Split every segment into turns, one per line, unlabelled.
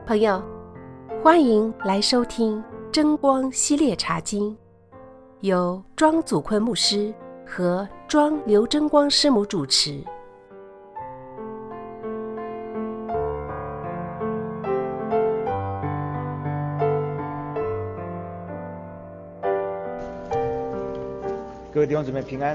朋友，欢迎来收听真光系列茶经，由庄祖坤牧师和庄刘真光师母主持。
各位弟兄姊妹平安。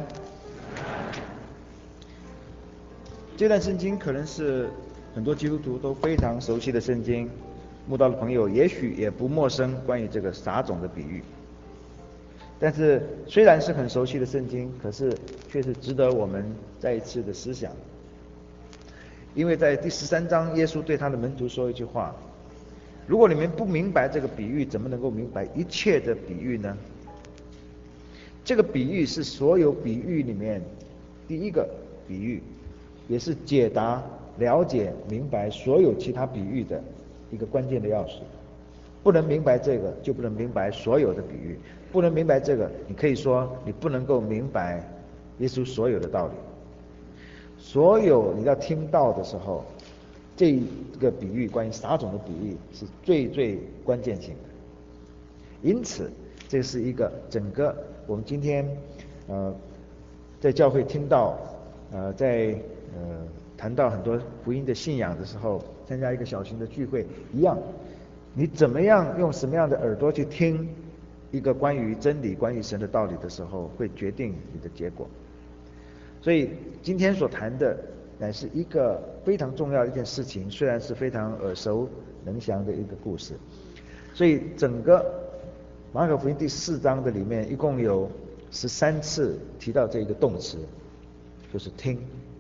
这段圣经可能是很多基督徒都非常熟悉的圣经，慕道的朋友也许也不陌生关于这个撒种的比喻。但是虽然是很熟悉的圣经，可是却是值得我们再一次的思想。因为在第13章，耶稣对他的门徒说一句话：如果你们不明白这个比喻，怎么能够明白一切的比喻呢？这个比喻是所有比喻里面第一个比喻，也是解答、了解、明白所有其他比喻的一个关键的钥匙。不能明白这个，就不能明白所有的比喻。不能明白这个，你可以说你不能够明白耶稣所有的道理。所有你要听到的时候，这个比喻关于撒种的比喻是最关键性的。因此这是一个整个我们今天在教会听到在谈到很多福音的信仰的时候，参加一个小型的聚会一样，你怎么样用什么样的耳朵去听一个关于真理、关于神的道理的时候，会决定你的结果。所以今天所谈的乃是一个非常重要的一件事情，虽然是非常耳熟能详的一个故事。所以整个马可福音第4章的里面一共有13次提到这一个动词，就是听。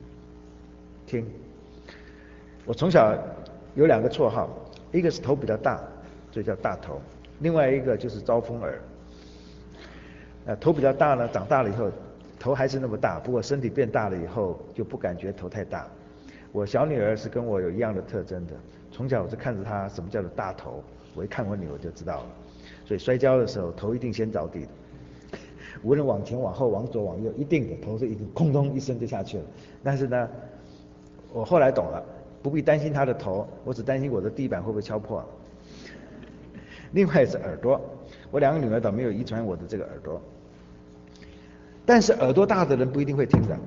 我从小有2个绰号，一个是头比较大，所以叫大头；另外一个就是招风耳。头比较大呢，长大了以后头还是那么大，不过身体变大了以后就不感觉头太大。我小女儿是跟我有一样的特征的，从小我就看着她什么叫做大头，我一看我女儿就知道了。所以摔跤的时候头一定先着地的，无论往前往后往左往右，一定的头是一定空通一声就下去了。但是呢，我后来懂了，不必担心她的头，我只担心我的地板会不会敲破了。另外是耳朵，我2个女儿倒没有遗传我的这个耳朵，但是耳朵大的人不一定会听的。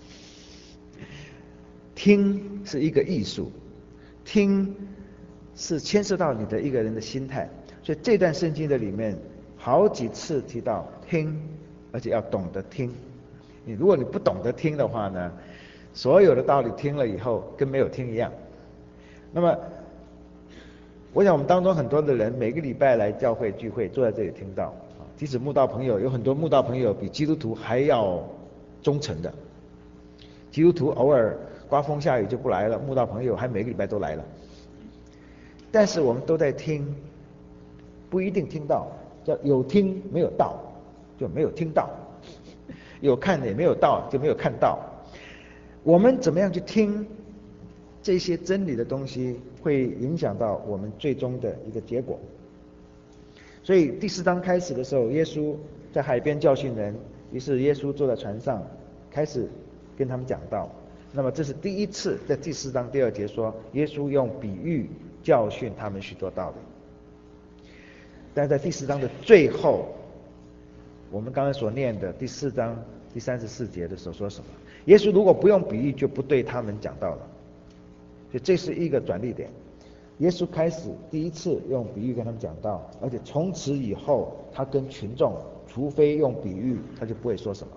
听是一个艺术，听是牵涉到你的一个人的心态。所以这段圣经的里面好几次提到听，而且要懂得听。如果你不懂得听的话呢，所有的道理听了以后跟没有听一样。那么我想我们当中很多的人每个礼拜来教会聚会，坐在这里听到，即使慕道朋友，有很多慕道朋友比基督徒还要忠诚的。基督徒偶尔刮风下雨就不来了，慕道朋友还每个礼拜都来了。但是我们都在听，不一定听到，叫有听没有到，就没有听到；有看也没有到，就没有看到。我们怎么样去听这些真理的东西，会影响到我们最终的一个结果。所以第4章开始的时候，耶稣在海边教训人，于是耶稣坐在船上开始跟他们讲道。那么这是第一次，在第4章第2节说，耶稣用比喻教训他们许多道理。但是在第4章的最后，我们刚才所念的第4章第34节的时候说什么？耶稣如果不用比喻，就不对他们讲道了。所以这是一个转捩点。耶稣开始第一次用比喻跟他们讲道，而且从此以后，他跟群众除非用比喻，他就不会说什么。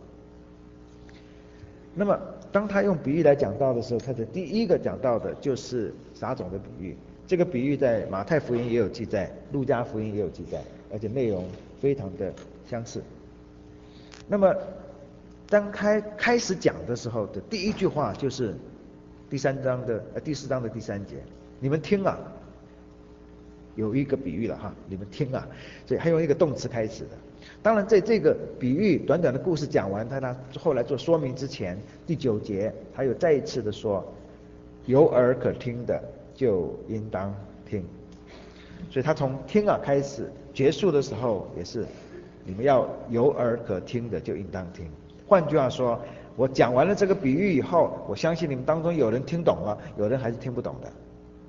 那么当他用比喻来讲道的时候，他的第一个讲到的就是撒种的比喻。这个比喻在马太福音也有记载，路加福音也有记载，而且内容非常的相似。那么当开始讲的时候的第一句话就是第4章的第3节，你们听啊，有一个比喻了哈，你们听啊，所以还用一个动词开始的。当然在这个比喻短短的故事讲完，他后来做说明之前，第9节他又再一次的说，有耳可听的就应当听。所以他从听啊开始，结束的时候也是你们要有耳可听的就应当听。换句话说，我讲完了这个比喻以后，我相信你们当中有人听懂了，有人还是听不懂的。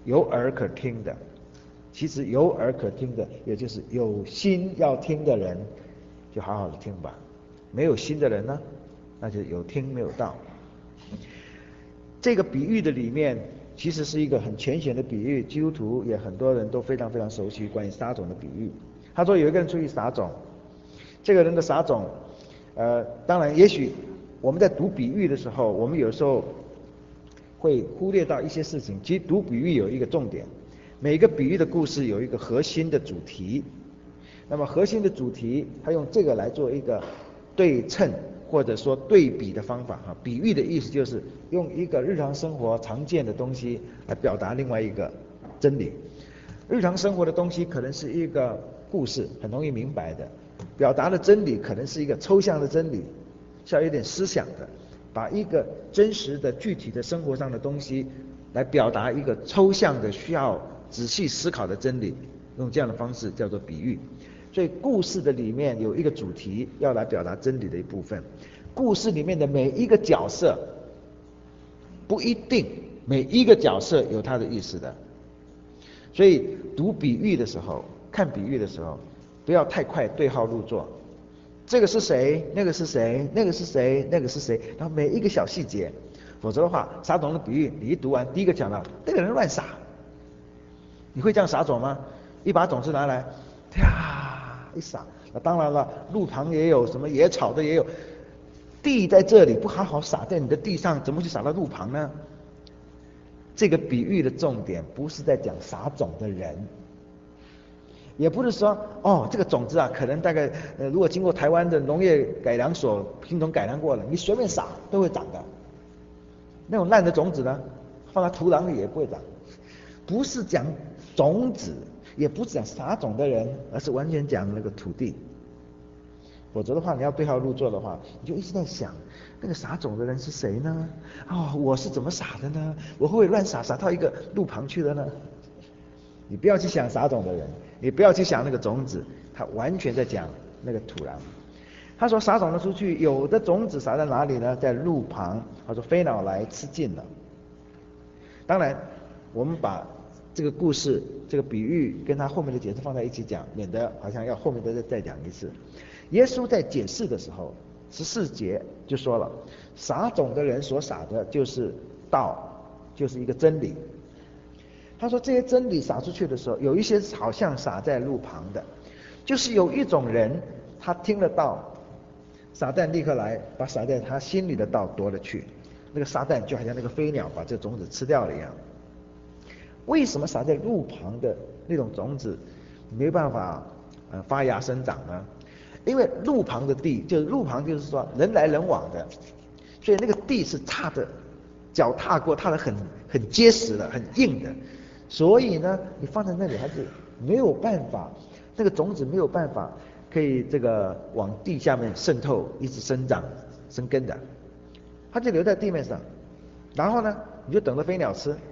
有耳可听的。其实有耳可听的，也就是有心要听的人，就好好的听吧。没有心的人呢，那就有听没有到。这个比喻的里面，其实是一个很浅显的比喻，基督徒也很多人都非常非常熟悉关于撒种的比喻。他说有一个人出去撒种，这个人的撒种，当然也许我们在读比喻的时候，我们有时候会忽略到一些事情。其实读比喻有一个重点，每个比喻的故事有一个核心的主题，那么核心的主题，他用这个来做一个对称或者说对比的方法哈。比喻的意思就是用一个日常生活常见的东西来表达另外一个真理。日常生活的东西可能是一个故事，很容易明白的；表达的真理可能是一个抽象的真理，是要有点思想的。把一个真实的具体的生活上的东西来表达一个抽象的需要仔细思考的真理，用这样的方式叫做比喻。所以故事的里面有一个主题要来表达真理的一部分，故事里面的每一个角色不一定每一个角色有他的意思的。所以读比喻的时候，看比喻的时候，不要太快对号入座，这个是谁，那个是谁，那个是谁，那个是谁，然后每一个小细节，否则的话，撒种的比喻你一读完，第一个讲到那个人乱撒，你会这样撒种吗？一把种子拿来，啪一撒，那当然了，路旁也有，什么野草的也有，地在这里不好好撒在你的地上，怎么去撒到路旁呢？这个比喻的重点不是在讲撒种的人，也不是说这个种子啊，可能大概如果经过台湾的农业改良所品种改良过了，你随便撒都会长的。那种烂的种子呢，放在土壤里也不会长。不是讲种子，也不是讲撒种的人，而是完全讲那个土地。否则的话，你要对号入座的话，你就一直在想那个撒种的人是谁呢？我是怎么撒的呢？我会不会乱撒到一个路旁去了呢？你不要去想撒种的人，你不要去想那个种子，他完全在讲那个土壤。他说撒种的出去，有的种子撒在哪里呢？在路旁。他说飞鸟来吃尽了。当然，我们把这个故事、这个比喻跟他后面的解释放在一起讲，免得好像要后面再讲一次。耶稣在解释的时候，14节就说了，撒种的人所撒的就是道，就是一个真理。他说这些真理撒出去的时候，有一些好像撒在路旁的，就是有一种人，他听了道，撒旦立刻来把撒在他心里的道夺了去，那个撒旦就好像那个飞鸟把这种子吃掉了一样。为什么撒在路旁的那种种子没办法发芽生长呢？因为路旁的地，就是路旁就是说人来人往的，所以那个地是踏的，脚踏过，踏得很结实的，很硬的，所以呢，你放在那里还是没有办法，那个种子没有办法可以这个往地下面渗透，一直生长生根的，它就留在地面上，然后呢，你就等着飞鸟吃。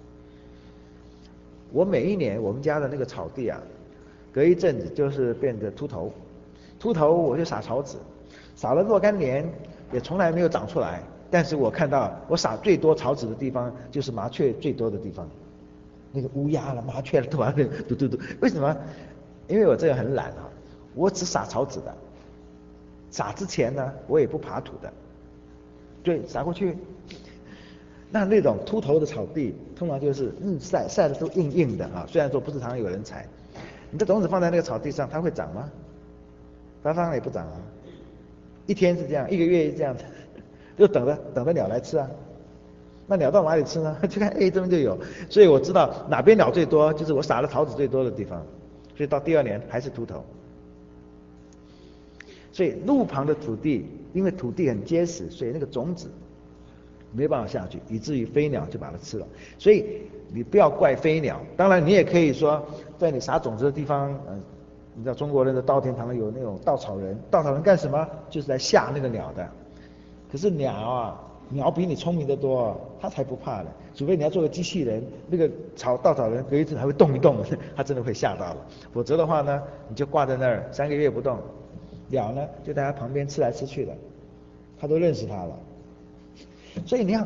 我每一年我们家的那个草地啊，隔一阵子就是变得秃头，我就撒草籽，撒了若干年也从来没有长出来。但是我看到我撒最多草籽的地方就是麻雀最多的地方，那个乌鸦了、麻雀了，嘟嘟嘟。为什么？因为我这个很懒啊，我只撒草籽的，撒之前呢我也不爬土的，对，撒过去。那种秃头的草地，通常就是日晒的都硬硬的啊。虽然说不是常常有人采，你的种子放在那个草地上，它会长吗？它当然也不长啊。一天是这样，一个月是这样，就等着鸟来吃啊。那鸟到哪里吃呢？就看这边就有，所以我知道哪边鸟最多，就是我撒了草籽最多的地方。所以到第2年还是秃头。所以路旁的土地，因为土地很结实，所以那个种子没办法下去，以至于飞鸟就把它吃了。所以你不要怪飞鸟，当然你也可以说，在你撒种子的地方，你知道中国人的稻田旁有那种稻草人，稻草人干什么？就是来吓那个鸟的。可是鸟比你聪明得多，它才不怕呢。除非你要做个机器人，那个稻草人隔一阵还会动一动，它真的会吓到了。否则的话呢，你就挂在那儿3个月不动，鸟呢就在它旁边吃来吃去的，它都认识它了。所以你要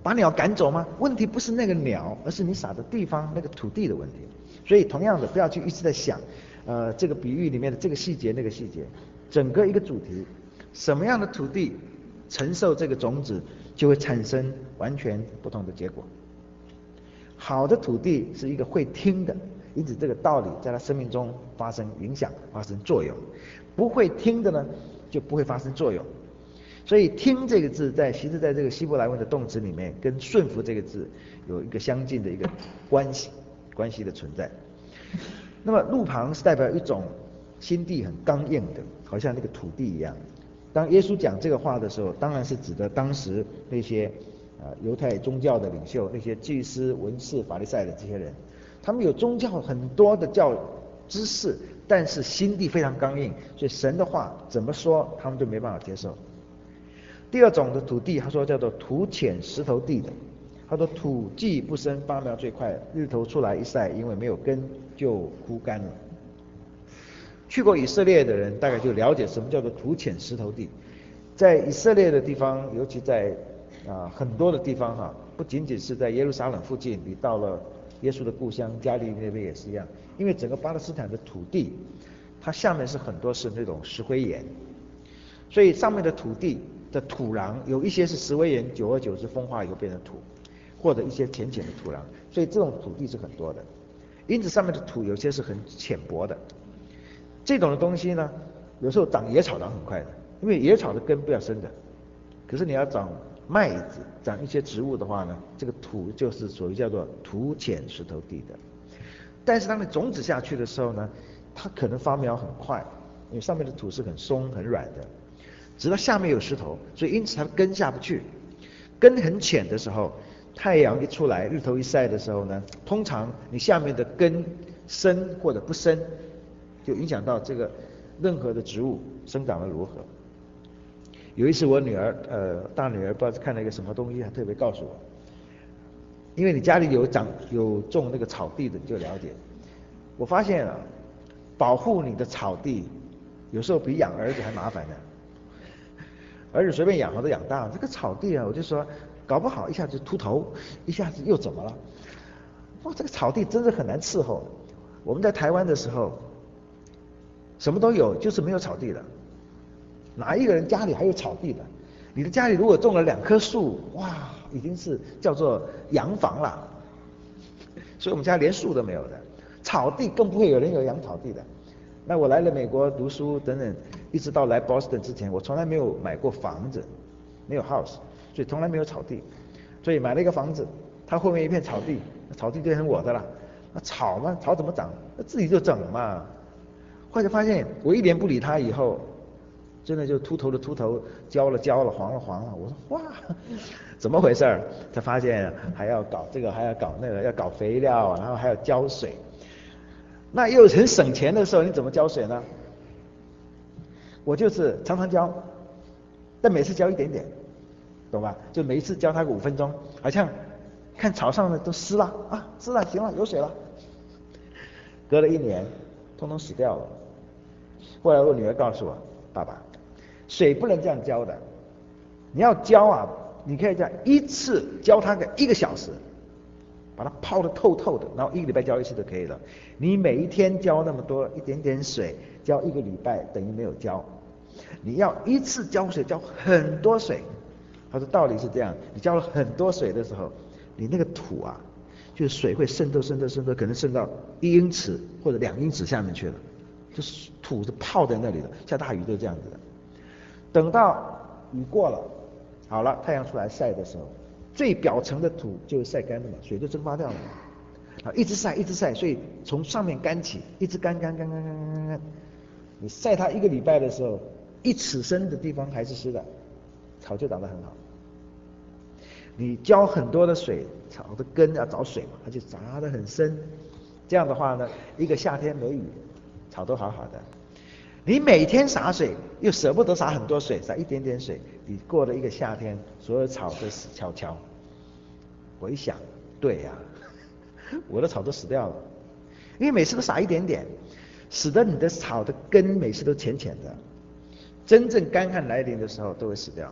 把鸟赶走吗？问题不是那个鸟，而是你撒的地方那个土地的问题。所以同样的，不要去一直在想，这个比喻里面的这个细节那个细节，整个一个主题，什么样的土地承受这个种子，就会产生完全不同的结果。好的土地是一个会听的，因此这个道理在他生命中发生影响、发生作用。不会听的呢，就不会发生作用。所以听这个字其实在这个希伯来文的动词里面，跟顺服这个字有一个相近的一个关系的存在。那么路旁是代表一种心地很刚硬的，好像那个土地一样。当耶稣讲这个话的时候，当然是指的当时那些犹太宗教的领袖，那些祭司、文士、法利赛的这些人，他们有宗教很多的知识，但是心地非常刚硬，所以神的话怎么说他们都没办法接受。第二种的土地，他说叫做土浅石头地的，他说土既不生，发苗最快，日头出来一晒，因为没有根就枯干了。去过以色列的人大概就了解什么叫做土浅石头地。在以色列的地方，尤其在很多的地方不仅仅是在耶路撒冷附近，你到了耶稣的故乡加利利那边也是一样，因为整个巴勒斯坦的土地，它下面是很多是那种石灰岩，所以上面的土地的土壤有一些是石灰岩，久而久之风化以后变成土，或者一些浅浅的土壤，所以这种土地是很多的。因此上面的土有些是很浅薄的。这种的东西呢，有时候长野草长很快的，因为野草的根不要深的。可是你要长麦子、长一些植物的话呢，这个土就是属于叫做土浅石头地的。但是当你种子下去的时候呢，它可能发苗很快，因为上面的土是很松很软的，直到下面有石头，所以因此它的根下不去。根很浅的时候，太阳一出来，日头一晒的时候呢，通常你下面的根深或者不深，就影响到这个任何的植物生长的如何。有一次我女儿大女儿不知道是看了一个什么东西，她特别告诉我，因为你家里有种那个草地的，你就了解。我发现保护你的草地有时候比养儿子还麻烦呢。儿子随便养都养大了，这个草地我就说搞不好一下子秃头，一下子又怎么了？哇，这个草地真是很难伺候。我们在台湾的时候，什么都有，就是没有草地的。哪一个人家里还有草地的？你的家里如果种了2棵树，哇，已经是叫做洋房了。所以我们家连树都没有的，草地更不会有人有养草地的。那我来了美国读书等等，一直到来 Boston 之前，我从来没有买过房子，没有 house， 所以从来没有草地。所以买了一个房子，它后面一片草地，草地就成我的了。那草嘛，草怎么长？那自己就长嘛。后来发现我一年不理它以后，真的就秃头的秃头，焦了焦了，黄了黄了。我说哇，怎么回事？才发现还要搞这个，还要搞那个，要搞肥料，然后还要浇水。那又很省钱的时候，你怎么浇水呢？我就是常常浇，但每次浇一点点，懂吧？就每一次浇它个5分钟，好像看草上的都湿了啊，湿了，行了，有水了。隔了1年，通通死掉了。后来我女儿告诉我，爸爸，水不能这样浇的，你要浇你可以这样一次浇它个1个小时。把它泡得透透的，然后1个礼拜浇1次就可以了。你每一天浇那么多一点点水，浇1个礼拜等于没有浇。你要一次浇水浇很多水。他说道理是这样，你浇了很多水的时候，你那个土就是水会渗透，可能渗到1英尺或者2英尺下面去了，就是土是泡在那里的，下大雨都这样子的。等到雨过了，好了，太阳出来晒的时候，最表层的土就晒干了嘛，水就蒸发掉了嘛，一直晒，所以从上面干起，一直干。你晒它1个礼拜的时候，1尺深的地方还是湿的，草就长得很好。你浇很多的水，草的根要找水嘛，它就扎得很深。这样的话呢，1个夏天没雨，草都好好的。你每天洒水，又舍不得洒很多水，洒一点点水，你过了1个夏天，所有草都死翘翘。我一想，对呀，我的草都死掉了，因为每次都洒一点点，使得你的草的根每次都浅浅的，真正干旱来临的时候都会死掉。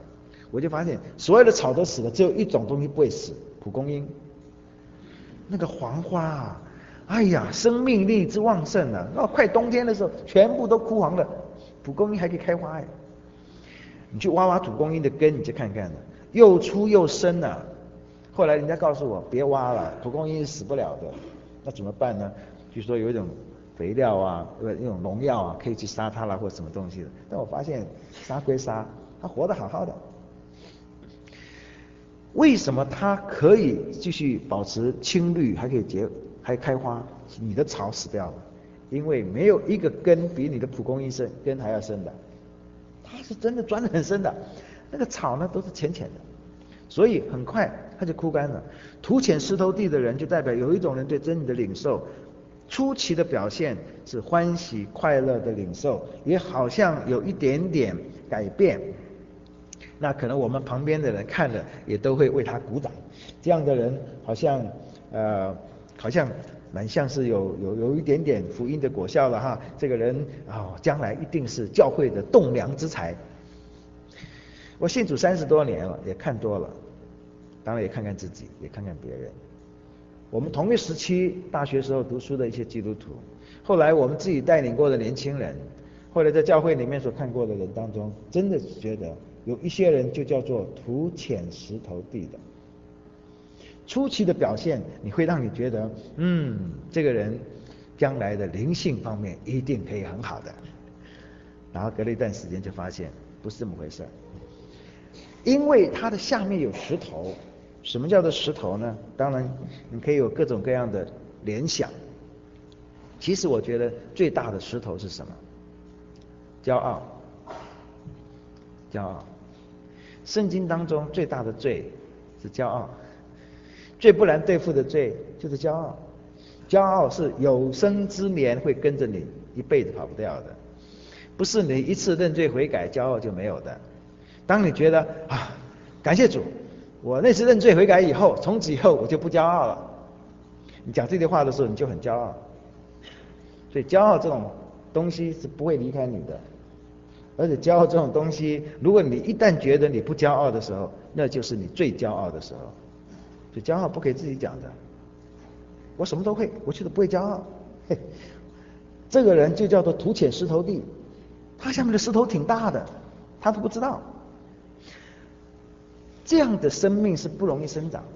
我就发现所有的草都死了，只有一种东西不会死，蒲公英。那个黄花啊，哎呀，生命力之旺盛啊！到快冬天的时候，全部都枯黄了，蒲公英还可以开花呀。你去挖挖蒲公英的根，你去看看，又粗又深啊。后来人家告诉我，别挖了，蒲公英是死不了的。那怎么办呢？据说有一种肥料啊，那种农药啊，可以去杀它啦，或者什么东西的。但我发现杀归杀，它活得好好的。为什么它可以继续保持青绿，还可以还开花？你的草死掉了，因为没有一个根比你的蒲公英根还要深的，它是真的钻得很深的。那个草呢都是浅浅的，所以很快它就枯干了。土浅石头地的人，就代表有一种人对真理的领受，初期的表现是欢喜快乐的领受，也好像有一点点改变。那可能我们旁边的人看了也都会为他鼓掌，这样的人好像蛮像是有一点点福音的果效了哈。这个人将来一定是教会的栋梁之才。我信主30多年了，也看多了，当然也看看自己，也看看别人。我们同一时期大学时候读书的一些基督徒，后来我们自己带领过的年轻人，后来在教会里面所看过的人当中，真的觉得有一些人就叫做土浅石头地的。初期的表现，你会让你觉得，这个人将来的灵性方面一定可以很好的。然后隔了一段时间就发现不是这么回事，因为它的下面有石头。什么叫做石头呢？当然你可以有各种各样的联想。其实我觉得最大的石头是什么？骄傲。骄傲。圣经当中最大的罪是骄傲，最不难对付的罪就是骄傲。骄傲是有生之年会跟着你一辈子跑不掉的，不是你一次认罪悔改骄傲就没有的。当你觉得感谢主，我那次认罪悔改以后，从此以后我就不骄傲了，你讲这句话的时候你就很骄傲。所以骄傲这种东西是不会离开你的，而且骄傲这种东西，如果你一旦觉得你不骄傲的时候，那就是你最骄傲的时候。所以骄傲不可以自己讲的，我什么都会，我就是不会骄傲。这个人就叫做土浅石头地，他下面的石头挺大的，他都不知道。这样的生命是不容易生长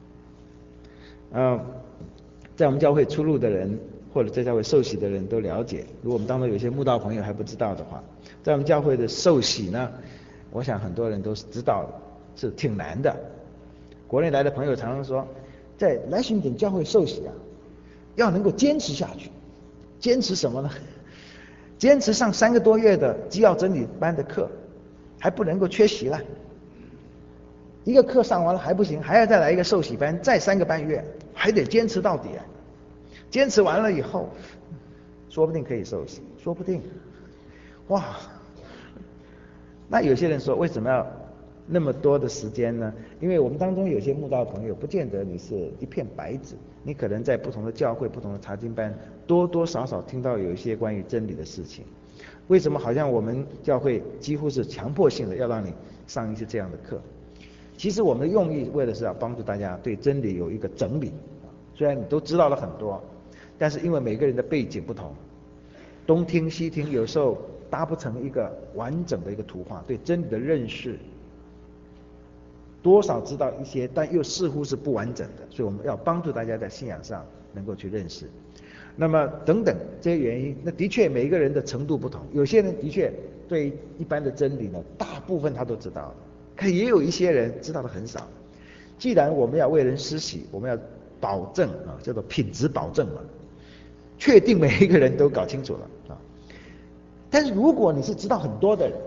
的。在我们教会出入的人，或者在教会受洗的人都了解。如果我们当中有些慕道朋友还不知道的话，在我们教会的受洗呢，我想很多人都是知道的，是挺难的。国内来的朋友常常说，在来寻点教会受洗要能够坚持下去。坚持什么呢？坚持上3个多月的基要真理班的课，还不能够缺席了。一个课上完了还不行，还要再来一个受洗班，再3个半月，还得坚持到底。坚持完了以后，说不定可以受洗，说不定。哇！那有些人说，为什么要那么多的时间呢？因为我们当中有些慕道朋友，不见得你是一片白纸，你可能在不同的教会、不同的查经班，多多少少听到有一些关于真理的事情。为什么好像我们教会几乎是强迫性的要让你上一些这样的课？其实我们的用意为的是要帮助大家对真理有一个整理。虽然你都知道了很多，但是因为每个人的背景不同，东听西听，有时候搭不成一个完整的一个图画，对真理的认识多少知道一些，但又似乎是不完整的，所以我们要帮助大家在信仰上能够去认识。那么等等这些原因，那的确每一个人的程度不同，有些人的确对一般的真理呢，大部分他都知道了，可也有一些人知道的很少。既然我们要为人施洗，我们要保证叫做品质保证嘛，确定每一个人都搞清楚了但是如果你是知道很多的人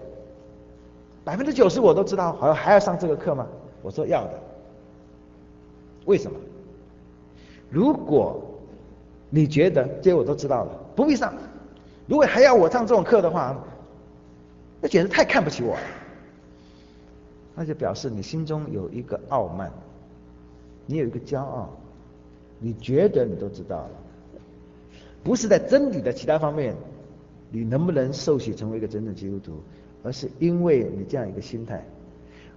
，90%我都知道，还要上这个课吗？我说要的。为什么？如果你觉得这些我都知道了，不必上。如果还要我上这种课的话，那简直太看不起我了。那就表示你心中有一个傲慢，你有一个骄傲，你觉得你都知道了，不是在真理的其他方面你能不能受洗成为一个真正基督徒，而是因为你这样一个心态，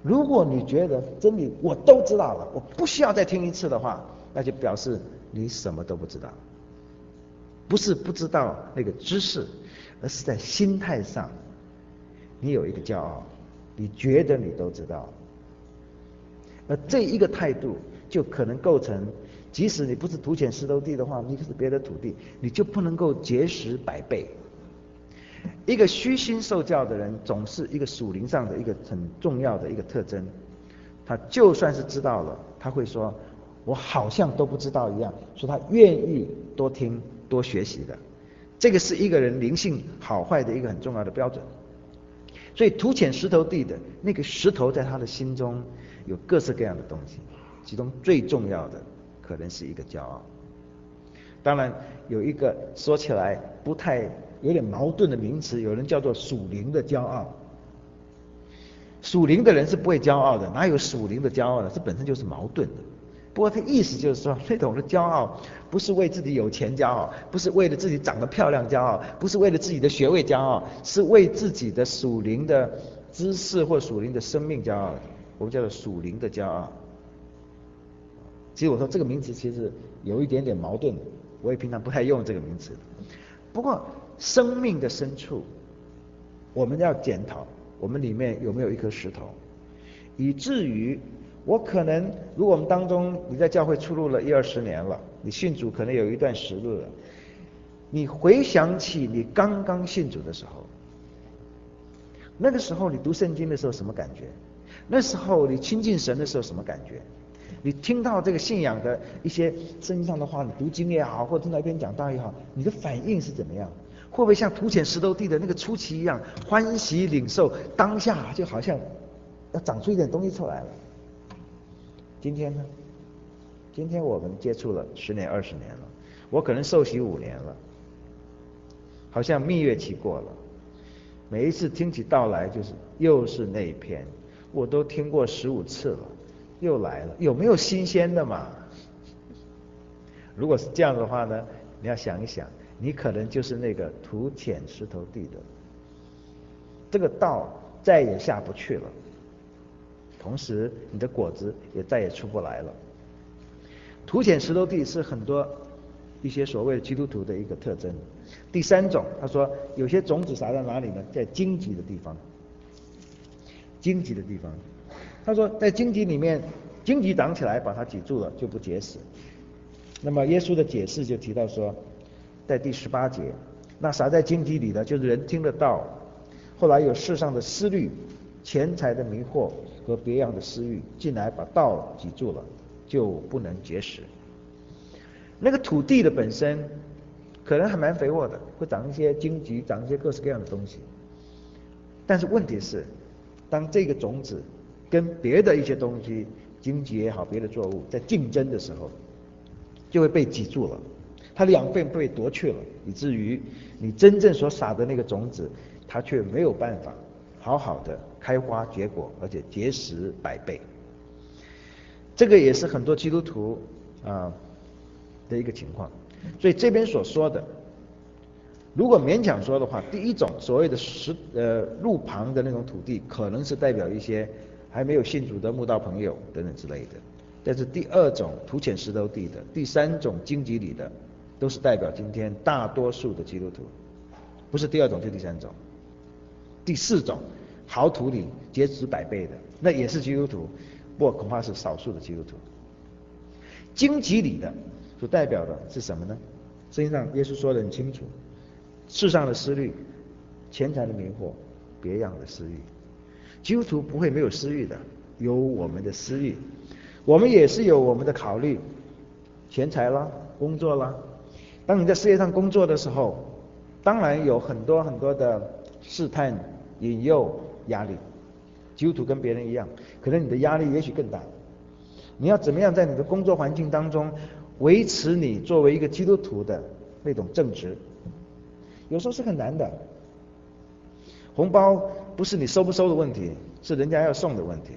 如果你觉得真理我都知道了，我不需要再听一次的话，那就表示你什么都不知道。不是不知道那个知识，而是在心态上你有一个骄傲，你觉得你都知道。而这一个态度就可能构成，即使你不是土浅石头地的话，你是别的土地，你就不能够结实百倍。一个虚心受教的人，总是一个属灵上的一个很重要的一个特征。他就算是知道了，他会说我好像都不知道一样，说他愿意多听多学习的。这个是一个人灵性好坏的一个很重要的标准。所以土浅石头地的那个石头在他的心中有各式各样的东西，其中最重要的可能是一个骄傲。当然有一个说起来不太有点矛盾的名词，有人叫做属灵的骄傲。属灵的人是不会骄傲的，哪有属灵的骄傲呢？这本身就是矛盾的。不过他意思就是说，那种的骄傲不是为自己有钱骄傲，不是为了自己长得漂亮骄傲，不是为了自己的学位骄傲，是为自己的属灵的知识或属灵的生命骄傲。我们叫做属灵的骄傲。其实我说这个名词其实有一点点矛盾，我也平常不太用这个名词。不过生命的深处，我们要检讨我们里面有没有一颗石头，以至于我可能，如果我们当中你在教会出入了10-20年了，你信主可能有一段时日了，你回想起你刚刚信主的时候，那个时候你读圣经的时候什么感觉？那时候你亲近神的时候什么感觉？你听到这个信仰的一些圣经上的话，你读经也好，或者听到一篇讲道也好，你的反应是怎么样？会不会像土浅石头地的那个初期一样，欢喜领受，当下就好像要长出一点东西出来了？今天呢？今天我们接触了10年、20年了，我可能受洗5年了，好像蜜月期过了，每一次听起道来就是又是那一篇，我都听过15次了，又来了，有没有新鲜的嘛？如果是这样的话呢，你要想一想，你可能就是那个土浅石头地的，这个道再也下不去了，同时你的果子也再也出不来了。土浅石头地是很多一些所谓的基督徒的一个特征。第3种，他说有些种子撒在哪里呢？在荆棘的地方。荆棘的地方，他说在荆棘里面，荆棘长起来把它挤住了，就不结实。那么耶稣的解释就提到说，在第18节，那撒在荆棘里的，就是人听得到，后来有世上的思虑、钱财的迷惑和别样的私欲进来，把道挤住了，就不能结实。那个土地的本身可能还蛮肥沃的，会长一些荆棘，长一些各式各样的东西。但是问题是，当这个种子跟别的一些东西，荆棘也好，别的作物在竞争的时候，就会被挤住了，它的养分被夺去了，以至于你真正所撒的那个种子，它却没有办法好好的开花结果，而且结实100倍。这个也是很多基督徒的一个情况。所以这边所说的，如果勉强说的话，第1种所谓的路旁的那种土地，可能是代表一些还没有信主的慕道朋友等等之类的。但是第2种土浅石头地的，第3种荆棘里的，都是代表今天大多数的基督徒。不是第2种就第3种。第4种好土里结实100倍的，那也是基督徒，不过恐怕是少数的基督徒。荆棘里的所代表的是什么呢？圣经上耶稣说得很清楚，世上的思虑、钱财的迷惑、别样的私欲。基督徒不会没有私欲的，有我们的私欲，我们也是有我们的考虑，钱财啦，工作啦。当你在事业上工作的时候，当然有很多很多的试探、引诱、压力。基督徒跟别人一样，可能你的压力也许更大。你要怎么样在你的工作环境当中维持你作为一个基督徒的那种正直，有时候是很难的。红包不是你收不收的问题，是人家要送的问题。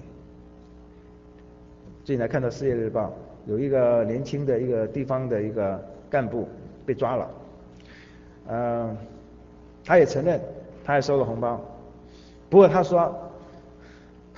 最近来看到《世界日报》，有一个年轻的一个地方的一个干部被抓了，他也承认他也收了红包，不过他说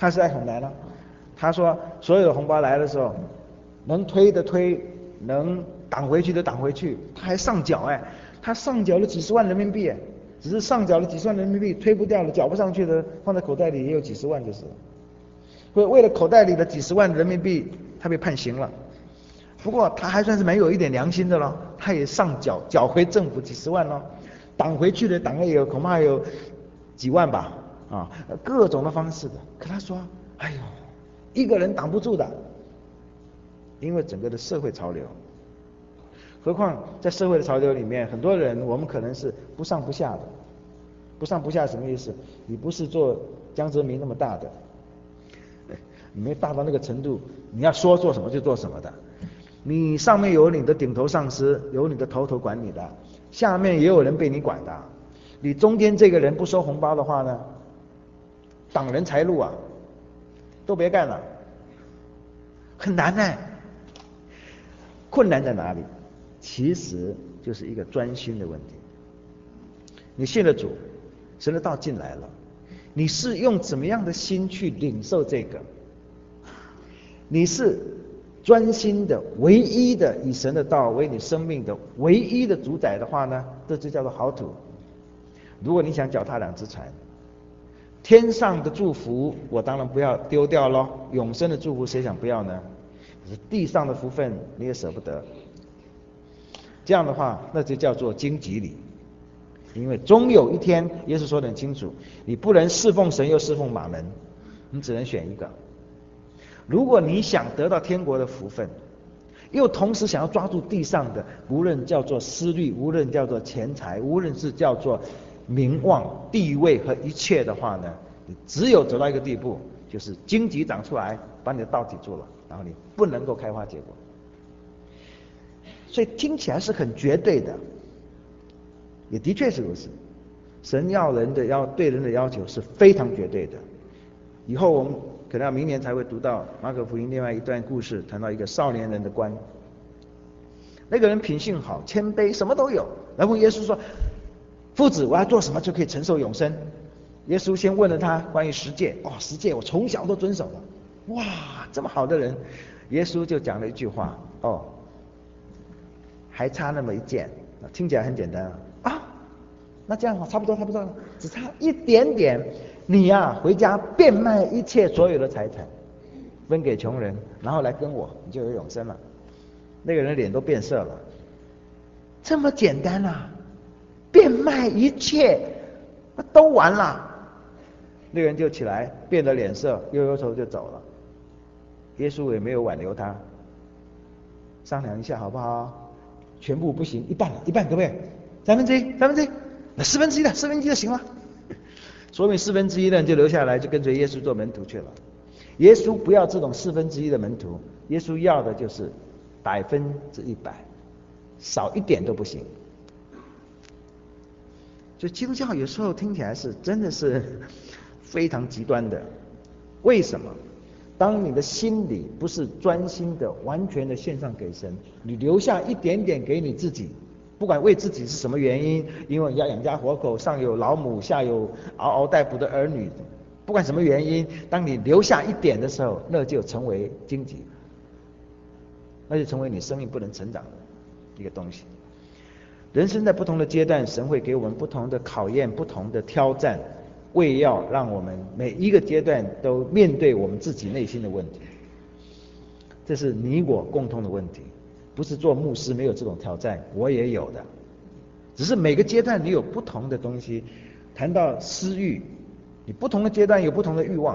他实在很难了。他说所有的红包来的时候，能推的推，能挡回去的挡回去，他还上缴他上缴了几十万人民币只是上缴了几十万人民币，推不掉了，缴不上去的，放在口袋里也有几十万就是了。为了口袋里的几十万人民币，他被判刑了。不过他还算是蛮有一点良心的咯，他也上缴回政府几十万咯，挡回去的挡了有恐怕有几万吧各种的方式的。可他说哎呦，一个人挡不住的，因为整个的社会潮流。何况在社会的潮流里面，很多人我们可能是不上不下的。不上不下什么意思？你不是做江泽民那么大的，你没大到那个程度，你要说做什么就做什么的。你上面有你的顶头上司，有你的头管你的，下面也有人被你管的。你中间这个人不收红包的话呢，挡人财路都别干了，很难困难在哪里？其实就是一个专心的问题。你信了主，神的道进来了，你是用怎么样的心去领受这个？你是专心的、唯一的以神的道为你生命的唯一的主宰的话呢，这就叫做好土。如果你想脚踏两只船，天上的祝福我当然不要丢掉咯，永生的祝福谁想不要呢？可是地上的福分你也舍不得。这样的话，那就叫做荆棘里。因为终有一天，耶稣说得很清楚，你不能侍奉神又侍奉马门，你只能选一个。如果你想得到天国的福分，又同时想要抓住地上的，无论叫做思虑，无论叫做钱财，无论是叫做名望、地位和一切的话呢，你只有走到一个地步，就是荆棘长出来把你的道抵住了，然后你不能够开花结果。所以听起来是很绝对的，也的确是如此。神对人的要求是非常绝对的。以后我们可能要明年才会读到马可福音另外一段故事，谈到一个少年人的官。那个人品性好，谦卑，什么都有。然后耶稣说：“夫子，我要做什么就可以承受永生？”耶稣先问了他关于十诫，10诫我从小都遵守了。哇，这么好的人，耶稣就讲了一句话，还差那么一件，听起来很简单那这样差不多了，只差一点点。你回家变卖一切所有的财产，分给穷人，然后来跟我，你就有永生了。那个人脸都变色了，这么简单变卖一切都完了。那个人就起来变了脸色，悠悠头就走了。耶稣也没有挽留他，商量一下好不好？全部不行，一半可不可以？1/3，那1/4就行了。说明1/4的人就留下来，就跟随耶稣做门徒去了。耶稣不要这种1/4的门徒，耶稣要的就是100%，少一点都不行。所以基督教有时候听起来是真的是非常极端的。为什么？当你的心里不是专心的、完全的献上给神，你留下一点点给你自己，不管为自己是什么原因，因为要养家活口，上有老母，下有嗷嗷待哺的儿女，不管什么原因，当你留下一点的时候，那就成为荆棘，那就成为你生命不能成长的一个东西。人生在不同的阶段，神会给我们不同的考验、不同的挑战，为要让我们每一个阶段都面对我们自己内心的问题。这是你我共同的问题，不是做牧师没有这种挑战，我也有的，只是每个阶段你有不同的东西。谈到私欲，你不同的阶段有不同的欲望。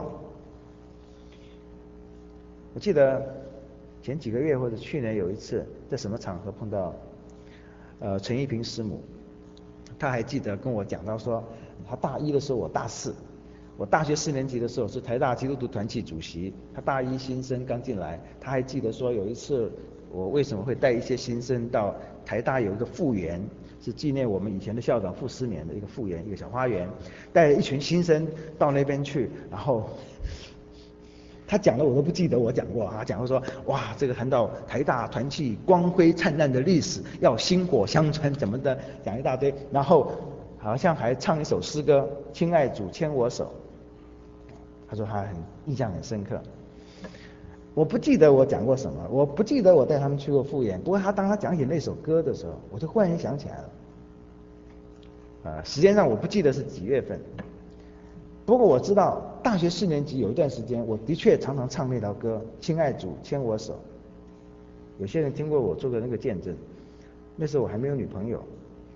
我记得前几个月或者去年有一次在什么场合碰到陈一平师母，他还记得跟我讲到说，他大一的时候我大4，我大学4年级的时候是台大基督徒团契主席，他大一新生刚进来，他还记得说有一次我为什么会带一些新生到台大有一个复园，是纪念我们以前的校长傅斯年的一个复园，一个小花园，带了一群新生到那边去，然后他讲的我都不记得我讲过讲说哇，这个谈到台大团契光辉灿烂的历史，要薪火相传怎么的，讲一大堆，然后好像还唱一首诗歌，亲爱主牵我手。 他说他印象很深刻。我不记得我讲过什么，我不记得我带他们去过复原，不过当他讲起那首歌的时候，我就忽然想起来了。时间上我不记得是几月份，不过我知道大学4年级有一段时间，我的确常常唱那条歌《亲爱主牵我手》。有些人听过我做的那个见证，那时候我还没有女朋友，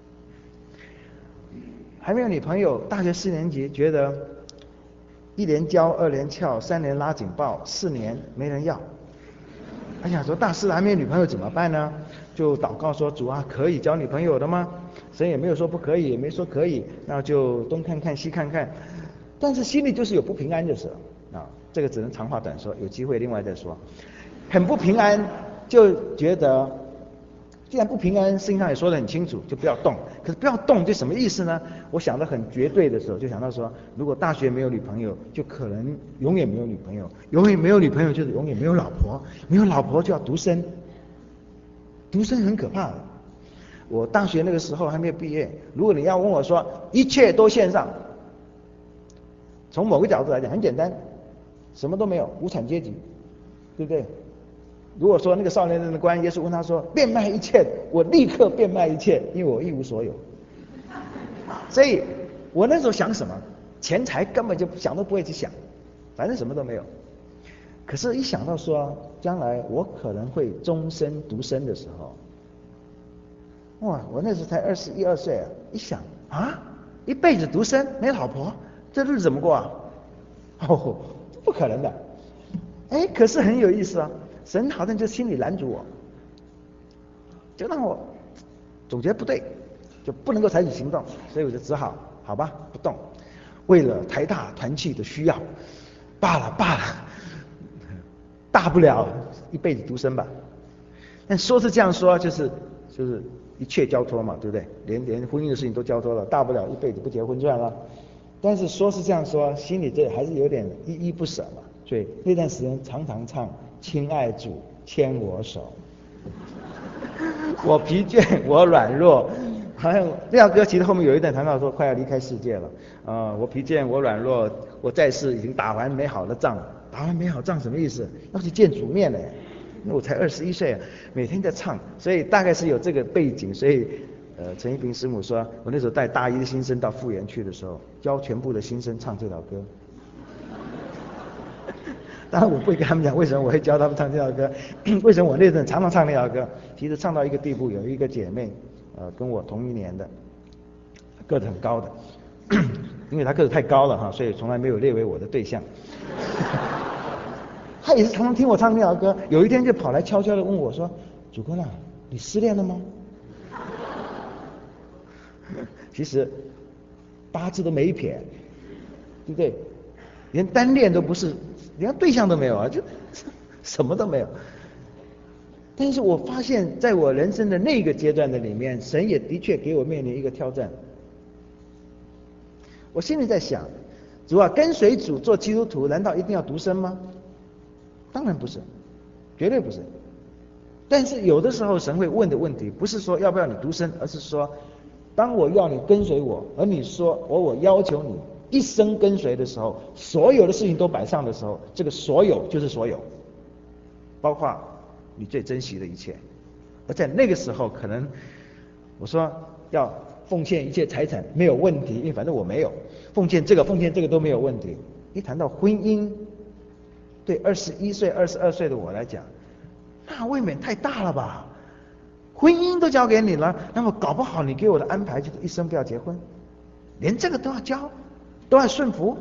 大学4年级觉得1年交2年翘3年拉警报4年没人要，还想说大四还没有女朋友怎么办呢？就祷告说主啊，可以交女朋友的吗？神也没有说不可以，也没说可以，那就东看看西看看，但是心里就是有不平安的时候啊，这个只能长话短说，有机会另外再说。很不平安，就觉得既然不平安，圣经上也说得很清楚，就不要动。可是不要动就什么意思呢？我想得很绝对的时候，就想到说，如果大学没有女朋友，就可能永远没有女朋友；永远没有女朋友，就是永远没有老婆；没有老婆就要独身。独身很可怕的。我大学那个时候还没有毕业，如果你要问我说一切都线上，从某个角度来讲很简单，什么都没有，无产阶级，对不对？如果说那个少年人的官，耶稣问他说变卖一切，我立刻变卖一切，因为我一无所有。所以我那时候想什么，钱财根本就想都不会去想，反正什么都没有。可是一想到说将来我可能会终身独身的时候，哇，我那时候才21、22岁啊，一想啊，一辈子独身没老婆，这日子怎么过啊？哦，不可能的。哎，可是很有意思啊，神好像就心里拦住我，就让我总觉得不对，就不能够采取行动，所以我就只好好吧不动。为了台大团契的需要，罢了，大不了一辈子独身吧。但说是这样说，就是一切交托嘛，对不对？连婚姻的事情都交托了，大不了一辈子不结婚算了。但是说是这样说，心里这还是有点依依不舍嘛。所以那段时间常常唱亲爱主牵我手，我疲倦我软弱，好像这条歌其实后面有一段谈到说快要离开世界了我疲倦我软弱，我在世已经打完美好的仗。打完美好仗什么意思？要去见主面了。那我才21岁每天在唱，所以大概是有这个背景。所以陈一平师母说，我那时候带大一的新生到复原去的时候，教全部的新生唱这条歌。当然我不会跟他们讲为什么我会教他们唱这条歌，为什么我那阵常常唱那条歌。其实唱到一个地步，有一个姐妹跟我同一年的，个子很高的，因为她个子太高了哈，所以从来没有列为我的对象。她也是常常听我唱那条歌，有一天就跑来悄悄的问我说：“主公啊，你失恋了吗？”其实8字都没撇，对不对？连单恋都不是，连对象都没有啊，就什么都没有。但是我发现在我人生的那个阶段的里面，神也的确给我面临一个挑战。我心里在想，主啊，跟随主做基督徒，难道一定要独身吗？当然不是，绝对不是。但是有的时候神会问的问题，不是说要不要你独身，而是说，当我要你跟随我，而你说我要求你一生跟随的时候，所有的事情都摆上的时候，这个所有就是所有，包括你最珍惜的一切。而在那个时候，可能我说要奉献一切财产没有问题，因为反正我没有奉献这个都没有问题。一谈到婚姻，对21岁、22岁的我来讲，那未免太大了吧？婚姻都交给你了，那么搞不好你给我的安排就是一生不要结婚，连这个都要交，都要顺服。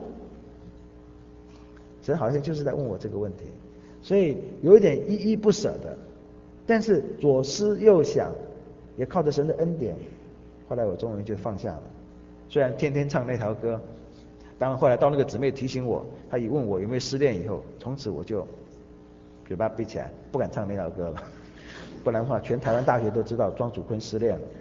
神好像就是在问我这个问题，所以有一点依依不舍的，但是左思右想，也靠着神的恩典，后来我终于就放下了。虽然天天唱那条歌，当然后来到那个姊妹提醒我，她一问我有没有失恋以后，从此我就嘴巴闭起来，不敢唱那条歌了。不然的话，全台湾大学都知道庄祖坤失恋了。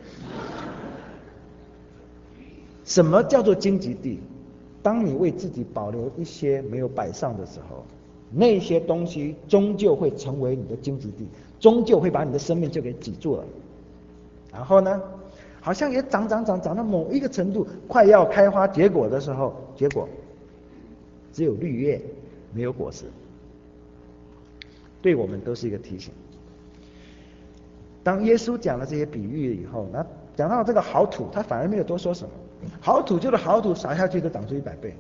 什么叫做荆棘地？当你为自己保留一些没有摆上的时候，那些东西终究会成为你的荆棘地，终究会把你的生命就给挤住了。然后呢，好像也长到某一个程度，快要开花结果的时候，结果只有绿叶，没有果实。对我们都是一个提醒。当耶稣讲了这些比喻以后，那讲到这个好土，他反而没有多说什么。好土就是好土，撒下去都长出100倍。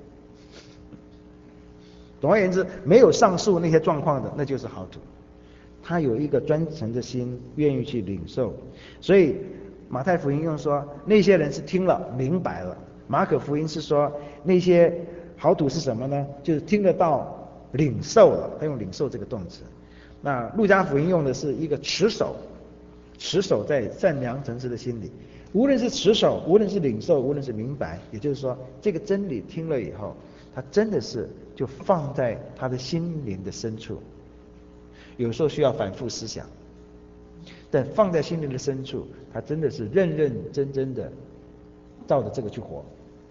总而言之，没有上述那些状况的，那就是好土。他有一个专诚的心，愿意去领受。所以马太福音用说那些人是听了明白了，马可福音是说那些好土是什么呢？就是听得到领受了，他用领受这个动词。那路加福音用的是一个持守，持守在善良诚实的心里。无论是持守，无论是领受，无论是明白，也就是说这个真理听了以后，他真的是就放在他的心灵的深处。有时候需要反复思想，但放在心灵的深处，他真的是认认真真的照着这个去活。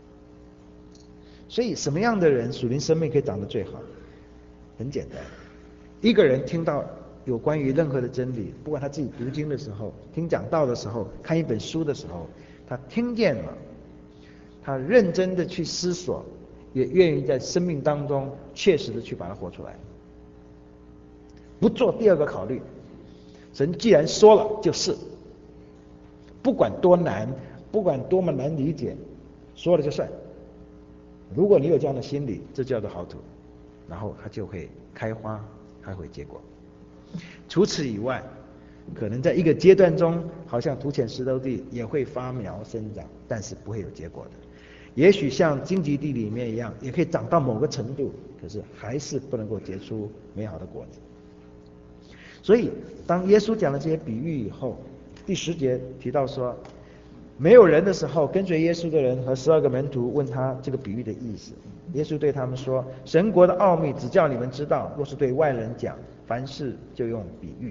所以什么样的人属灵生命可以长得最好？很简单，一个人听到有关于任何的真理，不管他自己读经的时候、听讲道的时候、看一本书的时候，他听见了，他认真的去思索，也愿意在生命当中切实的去把它活出来，不做第二个考虑。神既然说了就是，不管多难，不管多么难理解，说了就算。如果你有这样的心理，这叫做好土，然后它就会开花，它会结果。除此以外，可能在一个阶段中，好像土浅石头地也会发苗生长，但是不会有结果的。也许像荆棘地里面一样，也可以长到某个程度，可是还是不能够结出美好的果子。所以当耶稣讲了这些比喻以后，第10节提到说，没有人的时候，跟随耶稣的人和12个门徒问他这个比喻的意思。耶稣对他们说，神国的奥秘只叫你们知道，若是对外人讲，凡事就用比喻。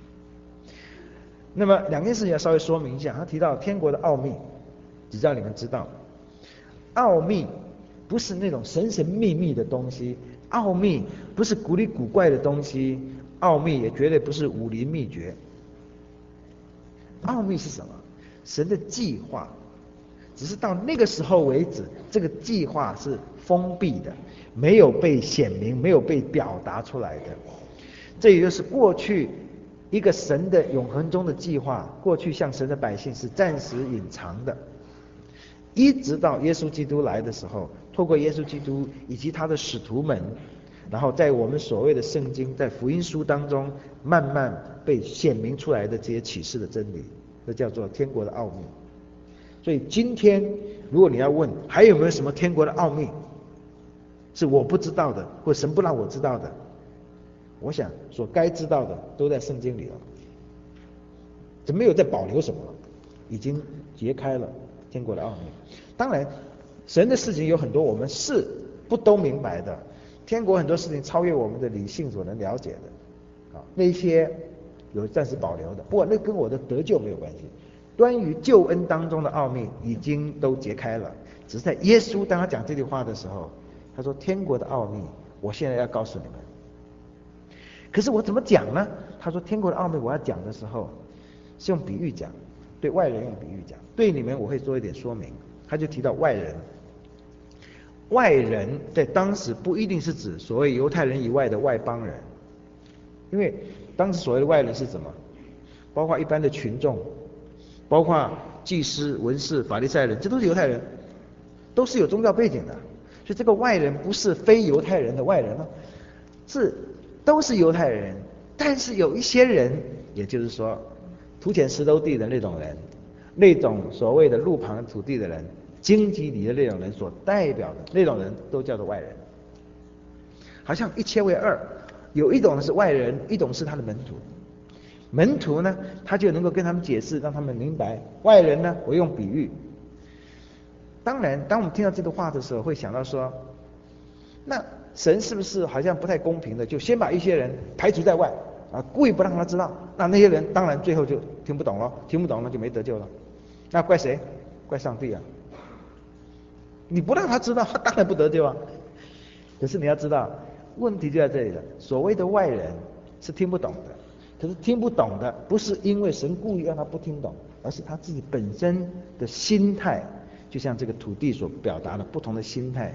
那么2件事情要稍微说明一下，他提到天国的奥秘只叫你们知道。奥秘不是那种神神秘秘的东西，奥秘不是古里古怪的东西，奥秘也绝对不是武林秘诀。奥秘是什么？神的计划，只是到那个时候为止，这个计划是封闭的，没有被显明，没有被表达出来的。这也就是过去一个神的永恒中的计划，过去向神的百姓是暂时隐藏的，一直到耶稣基督来的时候，透过耶稣基督以及他的使徒们，然后在我们所谓的圣经，在福音书当中慢慢被显明出来的这些启示的真理，这叫做天国的奥秘。所以今天如果你要问还有没有什么天国的奥秘是我不知道的，或神不让我知道的，我想所该知道的都在圣经里了，就没有再保留什么了，已经揭开了天国的奥秘。当然神的事情有很多我们是不都明白的，天国很多事情超越我们的理性所能了解的，那些有暂时保留的，不过那跟我的得救没有关系。关于救恩当中的奥秘已经都揭开了，只是在耶稣当他讲这句话的时候，他说天国的奥秘我现在要告诉你们，可是我怎么讲呢？他说天国的奥秘我要讲的时候是用比喻讲，对外人用比喻讲，对你们我会做一点说明。他就提到外人，外人在当时不一定是指所谓犹太人以外的外邦人，因为当时所谓的外人是什么？包括一般的群众，包括祭司、文士、法利赛人，这都是犹太人，都是有宗教背景的。所以这个外人不是非犹太人的外人了，是都是犹太人，但是有一些人，也就是说土浅石头地的那种人，那种所谓的路旁土地的人，荆棘里的那种人所代表的那种人都叫做外人，好像一切为二，有一种是外人，一种是他的门徒。门徒呢，他就能够跟他们解释，让他们明白；外人呢，我用比喻。当然当我们听到这段话的时候，会想到说，那神是不是好像不太公平的，就先把一些人排除在外啊，故意不让他知道，那些人当然最后就听不懂了，听不懂了就没得救了。那怪谁？怪上帝啊！你不让他知道，他当然不得救啊。可是你要知道，问题就在这里了。所谓的外人是听不懂的，可是听不懂的不是因为神故意让他不听懂，而是他自己本身的心态，就像这个土地所表达的不同的心态，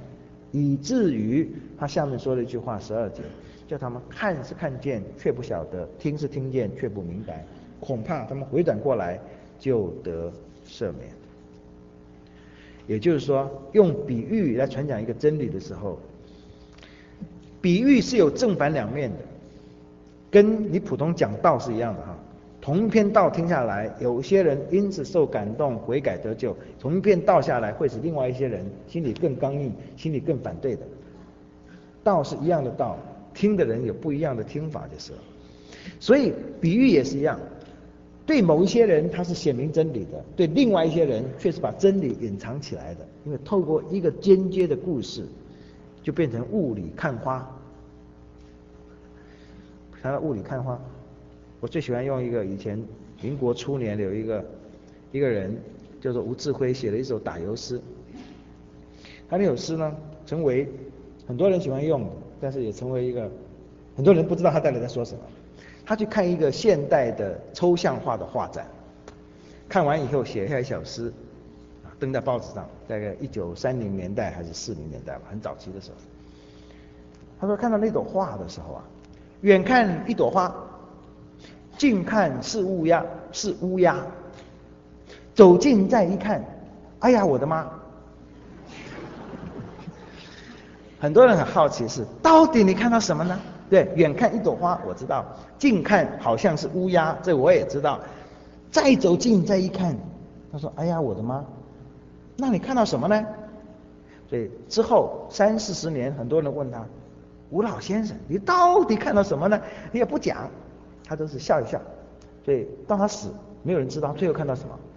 以至于他下面说了一句话，12节，叫他们看是看见却不晓得，听是听见却不明白，恐怕他们回转过来就得赦免。也就是说，用比喻来传讲一个真理的时候，比喻是有正反两面的，跟你普通讲道是一样的哈。同一篇道听下来，有些人因此受感动悔改得救，同一篇道下来会使另外一些人心里更刚硬，心里更反对的。道是一样的道，听的人有不一样的听法就是了。所以比喻也是一样，对某一些人他是显明真理的，对另外一些人却是把真理隐藏起来的。因为透过一个间接的故事，就变成雾里看花。谈到雾里看花，我最喜欢用一个以前民国初年有一个人叫做吴志辉写了一首打油诗。他那首诗呢，成为很多人喜欢用，但是也成为一个很多人不知道他到底在说什么。他去看一个现代的抽象画的画展，看完以后写下一小诗，登在报纸上，大概1930年代还是40年代吧，很早期的时候。他说看到那朵花的时候啊，远看一朵花，近看是乌鸦，走近再一看，哎呀我的妈！很多人很好奇是，到底你看到什么呢？对，远看一朵花我知道，近看好像是乌鸦，这我也知道。再走近再一看，他说：“哎呀，我的妈！那你看到什么呢？”所以之后30-40年，很多人问他：“吴老先生，你到底看到什么呢？”你也不讲，他都是笑一笑。所以到他死，没有人知道最后看到什么。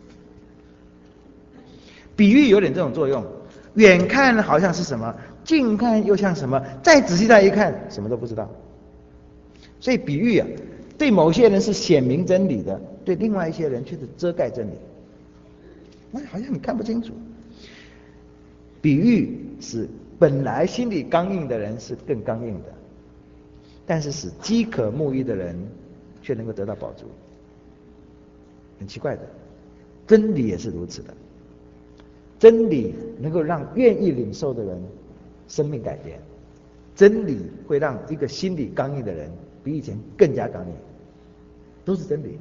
比喻有点这种作用，远看好像是什么，近看又像什么，再仔细再一看，什么都不知道。所以比喻啊，对某些人是显明真理的，对另外一些人却是遮盖真理。那好像你看不清楚。比喻使本来心里刚硬的人是更刚硬的，但是使饥渴慕义的人却能够得到饱足。很奇怪的，真理也是如此的。真理能够让愿意领受的人生命改变，真理会让一个心里刚硬的人比以前更加刚硬，都是真理。